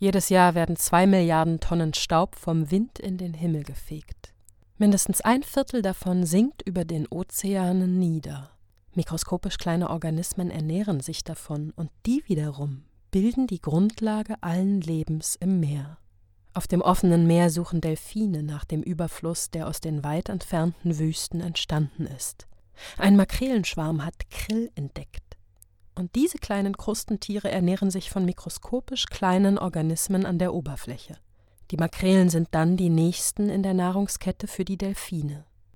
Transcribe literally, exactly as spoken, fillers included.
Jedes Jahr werden zwei Milliarden Tonnen Staub vom Wind in den Himmel gefegt. Mindestens ein Viertel davon sinkt über den Ozeanen nieder. Mikroskopisch kleine Organismen ernähren sich davon und die wiederum bilden die Grundlage allen Lebens im Meer. Auf dem offenen Meer suchen Delfine nach dem Überfluss, der aus den weit entfernten Wüsten entstanden ist. Ein Makrelenschwarm hat Krill entdeckt. Und diese kleinen Krustentiere ernähren sich von mikroskopisch kleinen Organismen an der Oberfläche. Die Makrelen sind dann die nächsten in der Nahrungskette für die Delfine.